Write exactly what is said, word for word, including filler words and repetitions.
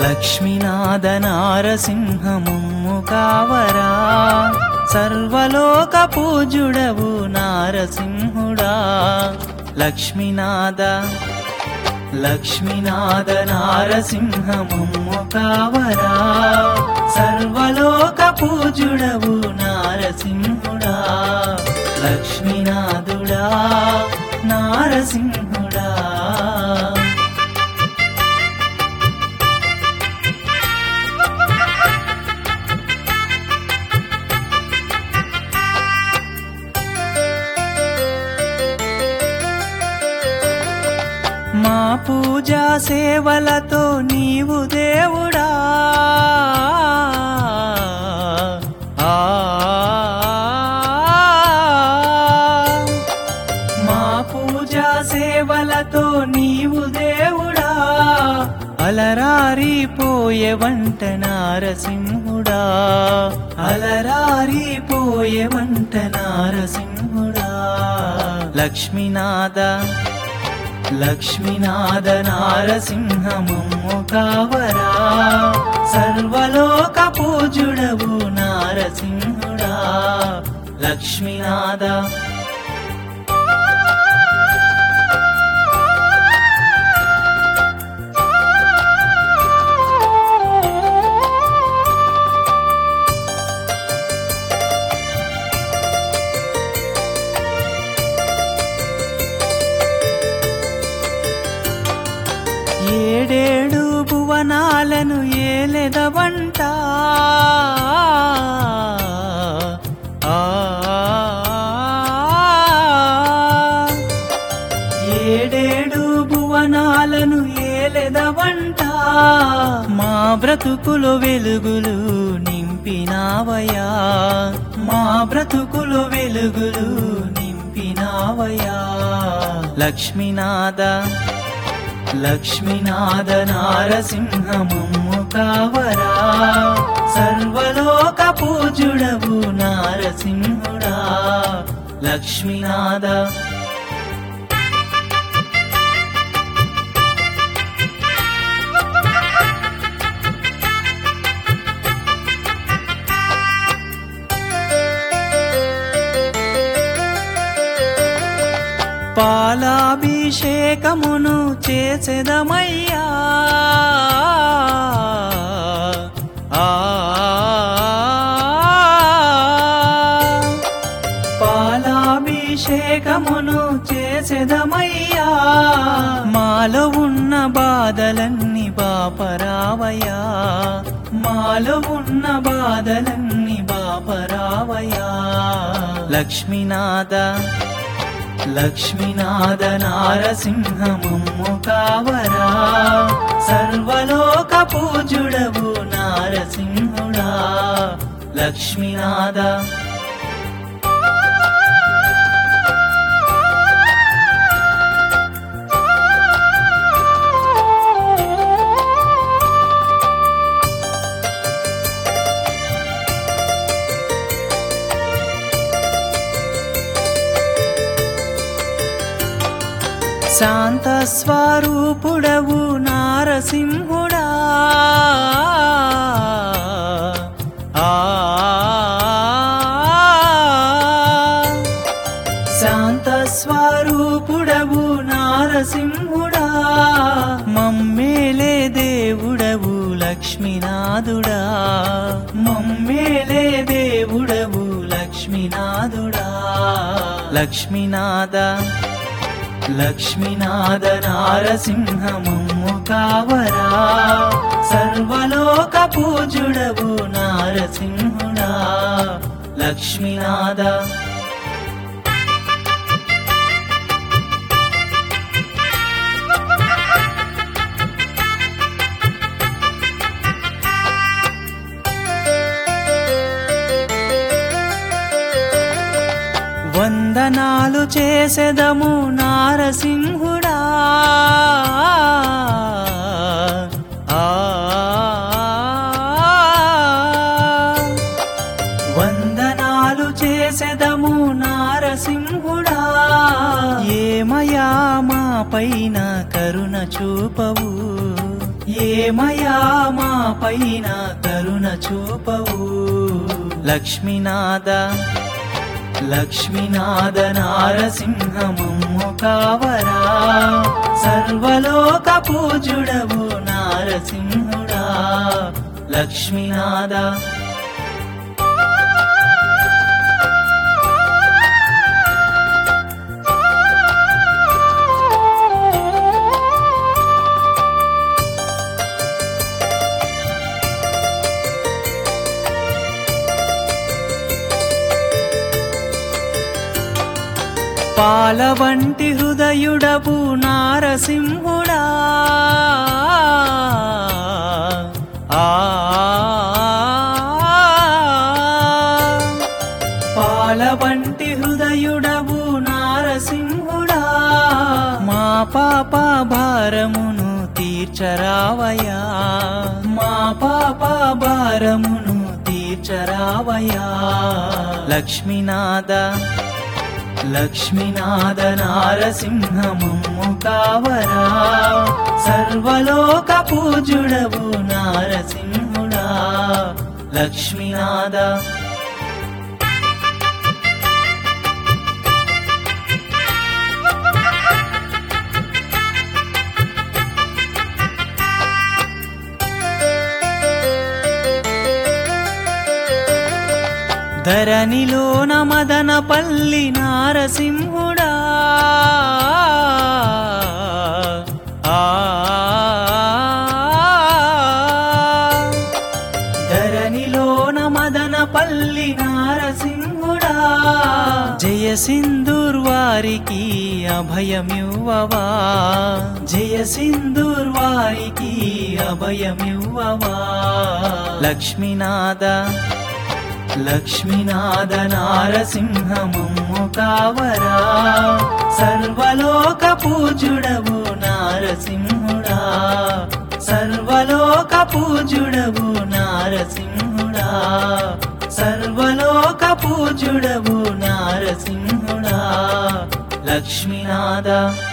లక్ష్మీనాథ నారసింహము కావరా, సర్వలోక పూజుడవు నారసింహుడా. లక్ష్మీనాథ లక్ష్మీనాథ నారసింహము కావరా, సర్వలోక పూజుడవు నారసింహుడా. లక్ష్మీనాథుడా నారసింహుడా. మా పూజా సేవలతో నీవు దేవుడా, ఆ మా పూజా సేవలతో నీవు దేవుడా. అలరారిపోయే వంట నారసింహుడా, అలరారిపోయే వంట నారసింహుడా. లక్ష్మీనాథ లక్ష్మీనాథ నారసింహము కావరా, సర్వలోక పూజుడవు నారసింహుడా. లక్ష్మీనాథ ఏడేడు భువనాలను ఏలెదవంట, ఆ ఏడేడు భువనాలను ఏలెదవంట. మా బ్రతుకులు వెలుగులు నింపినావయా, మా బ్రతుకులు వెలుగులు నింపినావయా. లక్ష్మీనాథ లక్ష్మీనాథ నారసింహము కావరా, సర్వలోక పూజుడవు నారసింహుడా. లక్ష్మీనాథ పాలాభిషేకమును చేసెదమయ్యా, ఆ పాలాభిషేకమును చేసెదమయ్యా. మాలో ఉన్న బాధలన్నీ బాపరావయ్యా, మాలో ఉన్న బాధలన్నీ బాపరావయ్యా. లక్ష్మీనాథ లక్ష్మీనాథ నారసింహము కావరా, సర్వలోక పూజుడవు నారసింహుడా. లక్ష్మీనాథ శాంత స్వరూపుడవు నారసింహుడా, ఆ శాంత స్వరూపుడవు నారసింహుడా. మమ్మేలే దేవుడవు లక్ష్మీనాథుడా, మమ్మేలే దేవుడవు లక్ష్మీనాథుడా. లక్ష్మీనాథ లక్ష్మీనాథ నారసింహము కావరా, సర్వలోక పూజుడవు నారసింహుడా. లక్ష్మీనాథ వందనాలు చేసెదము నారసింహుడా, ఆ వందనాలు చేసెదము నారసింహుడా. ఏమయా మా పైన కరుణ చూపవు, ఏమయా మా పైన కరుణ చూపవు లక్ష్మీనాథ లక్ష్మీనాథ నారసింహమమ్ము కావరా సర్వలోక పూజుడవు నారసింహుడా లక్ష్మీనాథ పాలవంటి హృదయుడవు నారసింహుడా ఆ పాలవంటి హృదయుడవు నారసింహుడా మా పాప భారమును తీర్చరావయా మా పాప భారమును తీర్చరావయా లక్ష్మీనాథ లక్ష్మీనాథ నారసింహమమ్ము కావరా సర్వలోక పూజుడవు నారసింహుడా లక్ష్మీనాథ ధరణిలోన మదనపల్లి నారసింహుడా ఆ ధరణిలోన మదనపల్లి నారసింహుడా జయ సింధూర్ వారికి అభయమివ్వవా జయ సింధూర్ వారికి అభయమివ్వవా లక్ష్మీనాథ లక్ష్మీనాథ నారసింహమమ్ము కావరా సర్వలోక పూజుడవు నారసింహుడా సర్వలోక పూజుడవు నారసింహుడా సర్వలోక పూజుడవు నారసింహుడా లక్ష్మీనాథ